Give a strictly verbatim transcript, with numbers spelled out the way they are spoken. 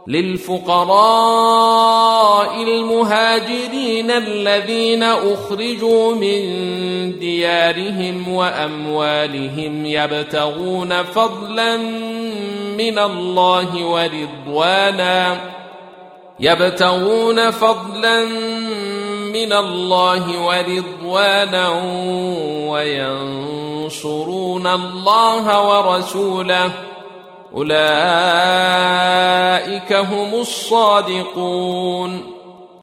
للفقراء المهاجرين الذين أخرجوا من ديارهم وأموالهم يبتغون فضلا من الله ورضوانا يبتغون فضلا من الله ورضوانا وينصرون الله ورسوله أولئك هم الصادقون.